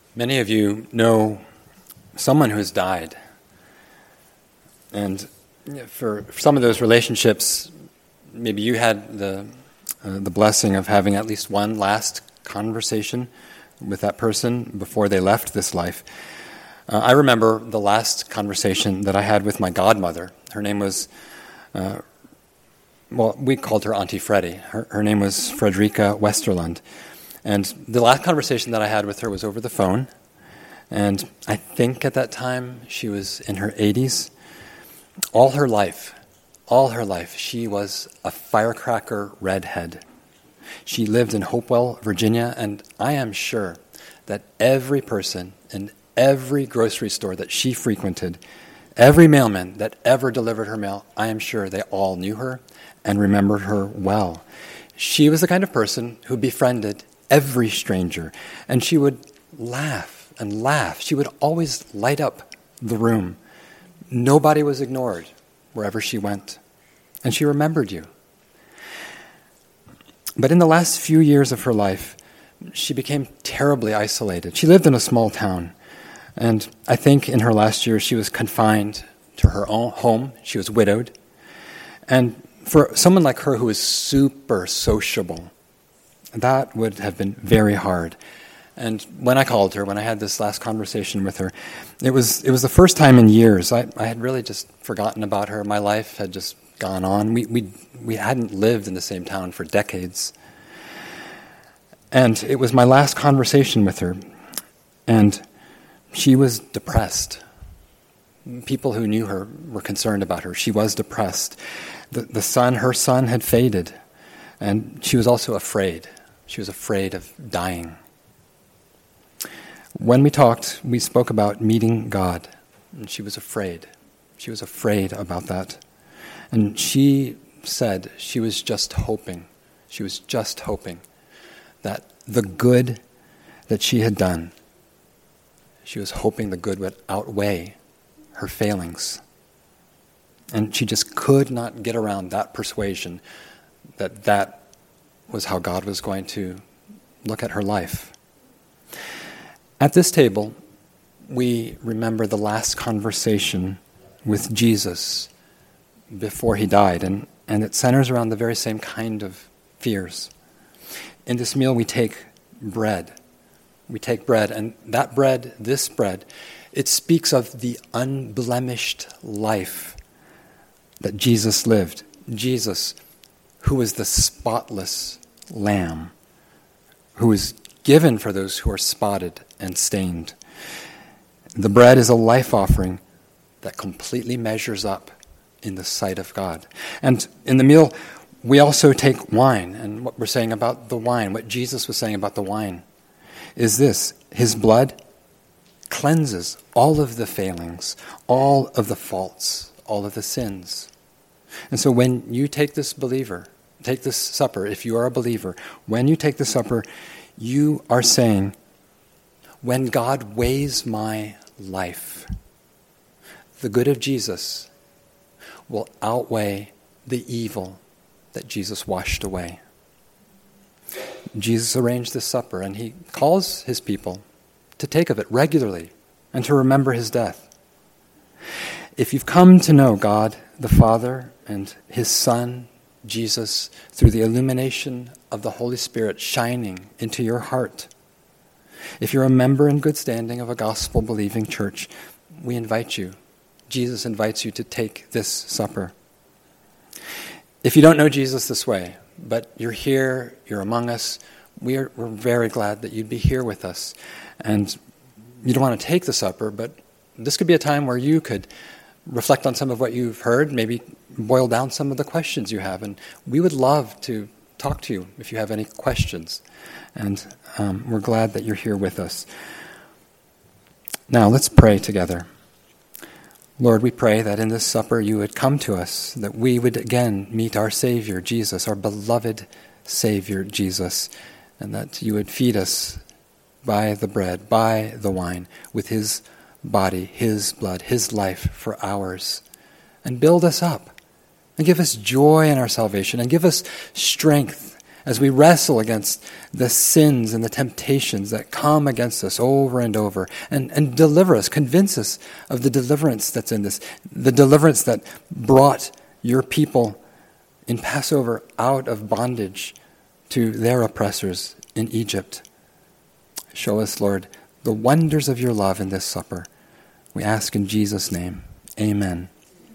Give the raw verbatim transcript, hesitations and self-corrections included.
Many of you know someone who's died. And for some of those relationships, maybe you had the uh, the blessing of having at least one last conversation with that person before they left this life. Uh, I remember the last conversation that I had with my godmother. Her name was, uh, well, we called her Auntie Freddie. Her, her name was Frederica Westerlund. And the last conversation that I had with her was over the phone. And I think at that time she was in her eighties. All her life, all her life, she was a firecracker redhead. She lived in Hopewell, Virginia, and I am sure that every person in every grocery store that she frequented, every mailman that ever delivered her mail, I am sure they all knew her and remembered her well. She was the kind of person who befriended every stranger, and she would laugh and laugh. She would always light up the room. Nobody was ignored wherever she went, and she remembered you. But in the last few years of her life, she became terribly isolated. She lived in a small town, and I think in her last years she was confined to her own home. She was widowed. And for someone like her who is super sociable, that would have been very hard. And when I called her, when I had this last conversation with her, it was it was the first time in years. I, I had really just forgotten about her. My life had just gone on. We we we hadn't lived in the same town for decades. And it was my last conversation with her. And she was depressed. People who knew her were concerned about her. She was depressed. The, the son, her son had faded. And she was also afraid. She was afraid of dying. When we talked, we spoke about meeting God, and she was afraid. She was afraid about that. And she said she was just hoping, she was just hoping that the good that she had done, she was hoping the good would outweigh her failings. And she just could not get around that persuasion that that was how God was going to look at her life. At this table, we remember the last conversation with Jesus before he died, and, and it centers around the very same kind of fears. In this meal, we take bread. We take bread, and that bread, this bread, it speaks of the unblemished life that Jesus lived. Jesus, who was the spotless lamb, who was given for those who are spotted and stained. The bread is a life offering that completely measures up in the sight of God. And in the meal, we also take wine. And what we're saying about the wine, what Jesus was saying about the wine, is this: his blood cleanses all of the failings, all of the faults, all of the sins. And so when you take this believer, take this supper, if you are a believer, when you take the supper, you are saying, when God weighs my life, the good of Jesus will outweigh the evil that Jesus washed away. Jesus arranged this supper, and he calls his people to take of it regularly and to remember his death. If you've come to know God, the Father, and his Son, Jesus, through the illumination of the Holy Spirit shining into your heart, if you're a member in good standing of a gospel-believing church, we invite you. Jesus invites you to take this supper. If you don't know Jesus this way, but you're here, you're among us, we're, we're very glad that you'd be here with us. And you don't want to take the supper, but this could be a time where you could reflect on some of what you've heard, maybe boil down some of the questions you have. And we would love to talk to you if you have any questions. And um, we're glad that you're here with us. Now, let's pray together. Lord, we pray that in this supper you would come to us, that we would again meet our Savior, Jesus, our beloved Savior, Jesus, and that you would feed us by the bread, by the wine, with his body, his blood, his life for ours, and build us up, and give us joy in our salvation, and give us strength as we wrestle against the sins and the temptations that come against us over and over, and, and deliver us, convince us of the deliverance that's in this, the deliverance that brought your people in Passover out of bondage to their oppressors in Egypt. Show us, Lord, the wonders of your love in this supper. We ask in Jesus' name. Amen.